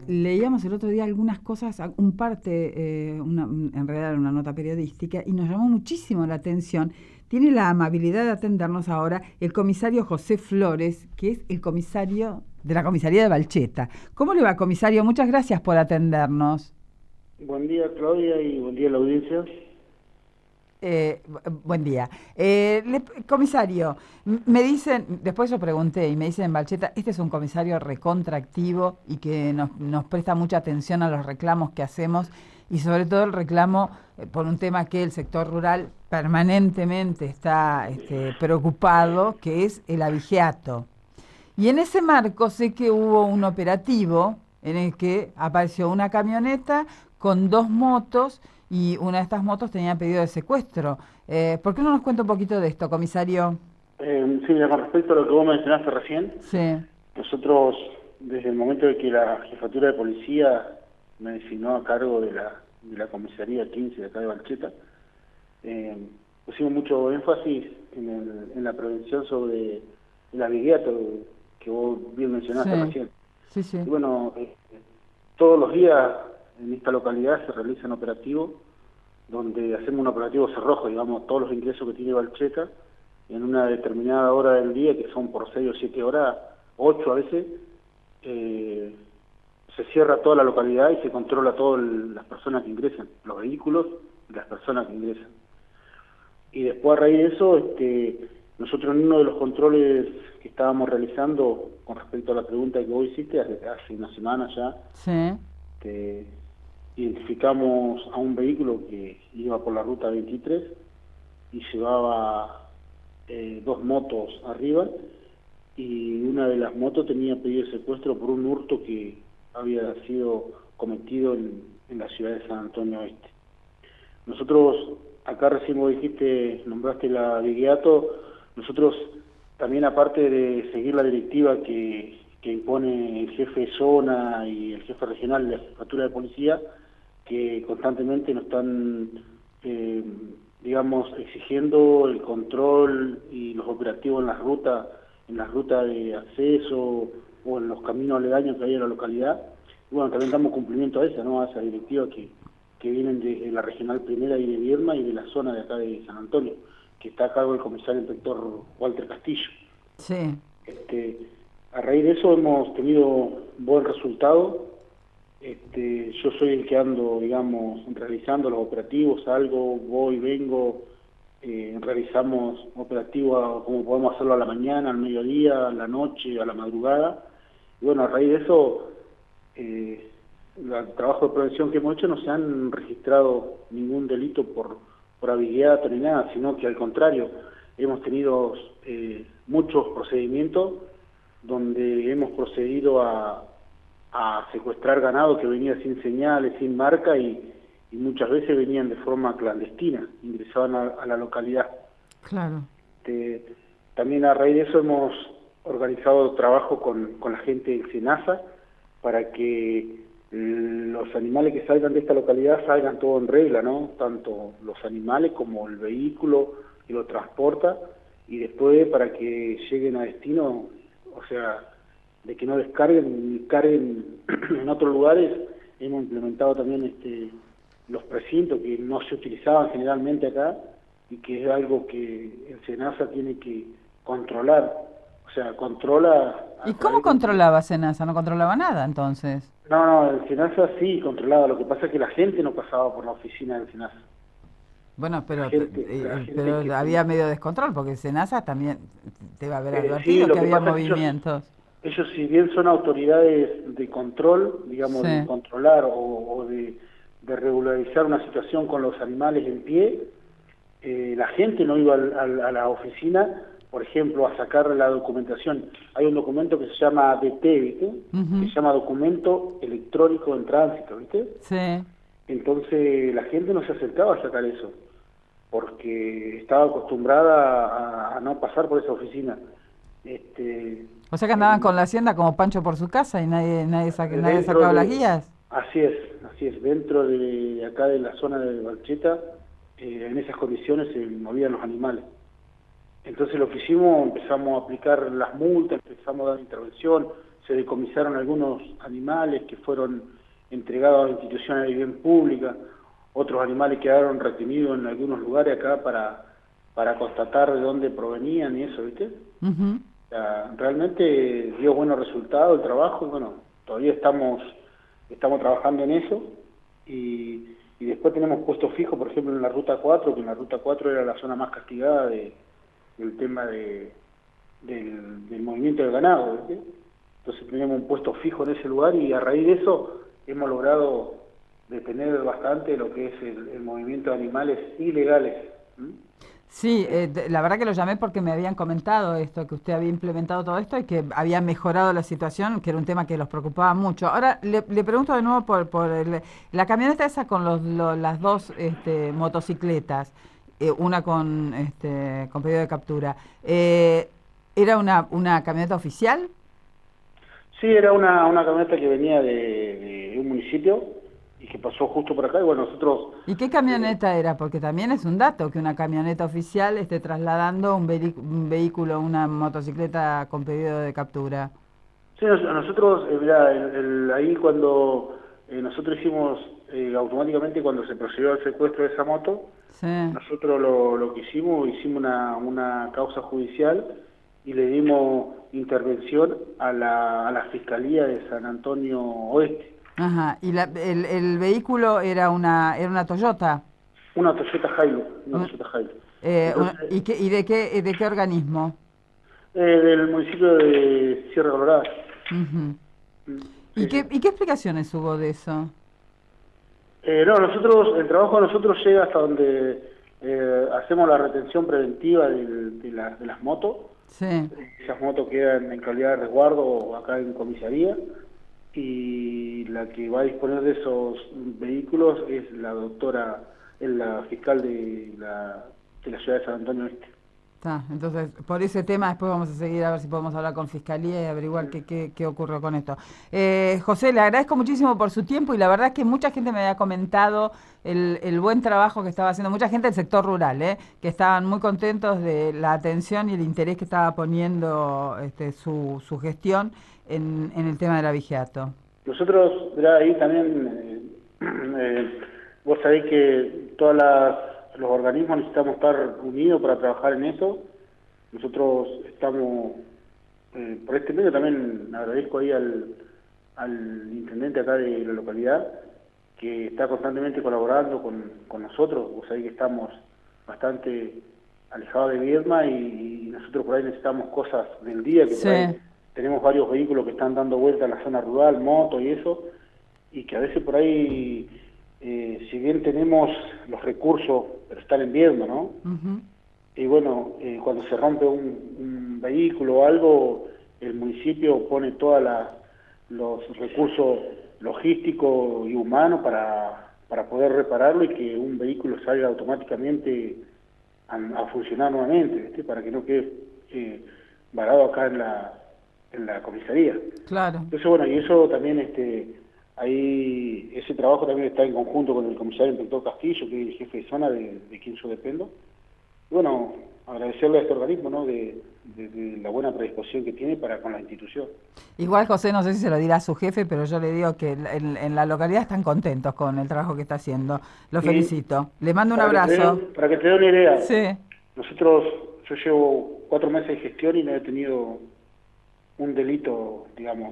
leíamos el otro día algunas cosas, un parte, en realidad era una nota periodística, y nos llamó muchísimo la atención. Tiene la amabilidad de atendernos ahora el comisario José Flores, que es el comisario de la comisaría de Balcheta. ¿Cómo le va, comisario? Muchas gracias por atendernos. Buen día, Claudia, y buen día a la audiencia. Buen día. Comisario, me dicen, después yo pregunté y me dicen en Balcheta, este es un comisario recontractivo y que nos presta mucha atención a los reclamos que hacemos y sobre todo el reclamo por un tema que el sector rural permanentemente está preocupado, que es el abigeato. Y en ese marco sé que hubo un operativo en el que apareció una camioneta con dos motos y una de estas motos tenía pedido de secuestro. ¿Por qué no nos cuenta un poquito de esto, comisario? Sí, mira, con respecto a lo que vos mencionaste recién, Sí, nosotros, desde el momento de que la Jefatura de Policía me designó a cargo de la Comisaría 15 de acá de Balcheta, pusimos mucho énfasis en la prevención sobre el abigeato que vos bien mencionaste sí, recién. sí, sí. Y bueno, todos los días en esta localidad se realizan operativos donde hacemos un operativo cerrojo, digamos, todos los ingresos que tiene Balcheta, en una determinada hora del día, que son por 6 o 7 horas, 8 a veces, se cierra toda la localidad y se controla todas las personas que ingresan, los vehículos y las personas que ingresan. Y después a raíz de eso, nosotros en uno de los controles que estábamos realizando, con respecto a la pregunta que vos hiciste, hace una semana ya, Sí, este, identificamos a un vehículo que iba por la ruta 23 y llevaba dos motos arriba, y una de las motos tenía pedido de secuestro por un hurto que había sido cometido en la ciudad de San Antonio Oeste. Nosotros, acá recién vos dijiste, nombraste la Vigiato, nosotros también, aparte de seguir la directiva que impone el jefe de zona y el jefe regional de la Jefatura de Policía, que constantemente nos están, digamos, exigiendo el control y los operativos en las rutas de acceso o en los caminos aledaños que hay en la localidad. Y bueno, también damos cumplimiento a esa, ¿no? A esa directiva que vienen de la Regional Primera y de Vierma y de la zona de acá de San Antonio, que está a cargo del comisario inspector Walter Castillo. sí. Este, a raíz de eso hemos tenido buen resultado. Yo soy el que ando, digamos, realizando los operativos, salgo, voy, vengo, realizamos operativos como podemos hacerlo a la mañana, al mediodía, a la noche, a la madrugada. Y bueno, a raíz de eso, el trabajo de prevención que hemos hecho, no se han registrado ningún delito por abigeato ni nada, sino que al contrario, hemos tenido muchos procedimientos donde hemos procedido a secuestrar ganado que venía sin señales, sin marca, y muchas veces venían de forma clandestina, ingresaban a la localidad. Claro. También a raíz de eso hemos organizado trabajo con la gente del SENASA para que los animales que salgan de esta localidad salgan todo en regla, ¿no? Tanto los animales como el vehículo que lo transporta, y después para que lleguen a destino, o sea, de que no descarguen ni carguen en otros lugares. Hemos implementado también los precintos que no se utilizaban generalmente acá, y que es algo que el SENASA tiene que controlar, o sea, controla ¿Y a cómo través de... controlaba Senasa? No controlaba nada entonces. No, el SENASA sí controlaba, lo que pasa es que la gente no pasaba por la oficina del SENASA. Bueno, La gente pero que había medio de descontrol, porque Senasa también te va a haber sí, advertido lo que que había pasa es que movimientos. ellos si bien son autoridades de control, digamos, de Sí, controlar o de regularizar una situación con los animales en pie, la gente no iba a la oficina, por ejemplo, a sacar la documentación. Hay un documento que se llama DT, ¿viste? Que ujú, se llama Documento Electrónico en Tránsito, ¿viste? sí. Entonces la gente no se acercaba a sacar eso, porque estaba acostumbrada a no pasar por esa oficina. Este, O sea que andaban con el, la hacienda como Pancho por su casa y nadie dentro sacaba las de, guías. así es, dentro de acá de la zona de Balcheta, en esas condiciones se movían los animales. Entonces lo que hicimos, empezamos a aplicar las multas, empezamos a dar intervención, se decomisaron algunos animales que fueron entregados a instituciones de bien pública, otros animales quedaron retenidos en algunos lugares acá para constatar de dónde provenían y eso, ¿viste? Ujú. O sea, realmente dio buenos resultados el trabajo, y bueno, todavía estamos trabajando en eso, y después tenemos puestos fijos, por ejemplo, en la Ruta 4, que en la Ruta 4 era la zona más castigada del tema del movimiento del ganado, ¿viste? Entonces tenemos un puesto fijo en ese lugar, y a raíz de eso hemos logrado detener bastante lo que es el movimiento de animales ilegales. ¿Mm? Sí, la verdad que lo llamé porque me habían comentado esto, que usted había implementado todo esto y que había mejorado la situación, que era un tema que los preocupaba mucho. Ahora le pregunto de nuevo por la camioneta esa con las dos motocicletas, una con pedido de captura. ¿Era una camioneta oficial? Sí, era una camioneta que venía de un municipio y que pasó justo por acá, y bueno, nosotros... ¿Y qué camioneta era? Porque también es un dato que una camioneta oficial esté trasladando un vehículo, una motocicleta con pedido de captura. Sí, nosotros, mirá, ahí cuando nosotros hicimos, automáticamente cuando se procedió al secuestro de esa moto, Sí. nosotros lo que hicimos una causa judicial y le dimos intervención a la Fiscalía de San Antonio Oeste. Ajá. ¿Y el vehículo era una Toyota? Una Toyota Hilux, una Un- Toyota Hilux. ¿Y Entonces, de qué organismo? del municipio de Sierra Colorada. Ujú. Mm, ¿Y sí, qué, sí. y qué explicaciones hubo de eso? No, el trabajo de nosotros llega hasta donde hacemos la retención preventiva de las motos. Sí. Esas motos quedan en calidad de resguardo acá en comisaría, y la que va a disponer de esos vehículos es la fiscal de la ciudad de San Antonio Este. Está. Entonces, por ese tema después vamos a seguir a ver si podemos hablar con Fiscalía y averiguar qué ocurrió con esto. José, le agradezco muchísimo por su tiempo y la verdad es que mucha gente me había comentado el buen trabajo que estaba haciendo, mucha gente del sector rural, que estaban muy contentos de la atención y el interés que estaba poniendo su gestión en el tema del abigeato. Nosotros, mirá, ahí también, vos sabés que los organismos necesitamos estar unidos para trabajar en eso. Nosotros estamos, por este medio también agradezco ahí al intendente acá de la localidad, que está constantemente colaborando con nosotros. Vos sabés que estamos bastante alejados de Viedma, y nosotros por ahí necesitamos cosas del día, que por ahí Sí. tenemos varios vehículos que están dando vuelta en la zona rural, moto y eso, y que a veces por ahí, si bien tenemos los recursos, pero están en Viedma, ¿no? Ujú. Y bueno, cuando se rompe un vehículo o algo, el municipio pone todos los recursos logísticos y humanos para poder repararlo, y que un vehículo salga automáticamente a funcionar nuevamente, ¿viste? Para que no quede varado acá en la comisaría. Claro. Entonces, bueno, y eso también, ahí ese trabajo también está en conjunto con el comisario inspector Castillo, que es el jefe de zona de quien yo dependo. Y bueno, agradecerle a este organismo, ¿no?, de la buena predisposición que tiene para con la institución. Igual José, no sé si se lo dirá a su jefe, pero yo le digo que en la localidad están contentos con el trabajo que está haciendo. Lo Y felicito. Le mando un abrazo. para que te dé una idea, Sí, yo llevo 4 meses de gestión y no he tenido un delito, digamos,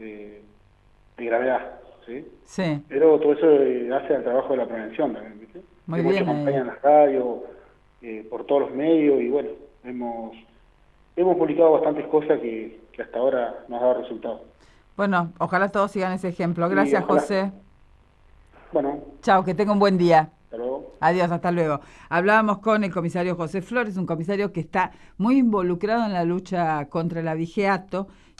de gravedad, ¿sí? sí, Pero todo eso hace al trabajo de la prevención también, ¿viste? muy Hemos bien hecho ahí. campañas en las radios, por todos los medios, y bueno, hemos publicado bastantes cosas que hasta ahora nos ha dado resultados. Bueno, ojalá todos sigan ese ejemplo. Y Gracias, ojalá. José. Bueno, Chao, que tenga un buen día. hasta luego. Adiós, hasta luego. Hablábamos con el comisario José Flores, un comisario que está muy involucrado en la lucha contra el abigeato.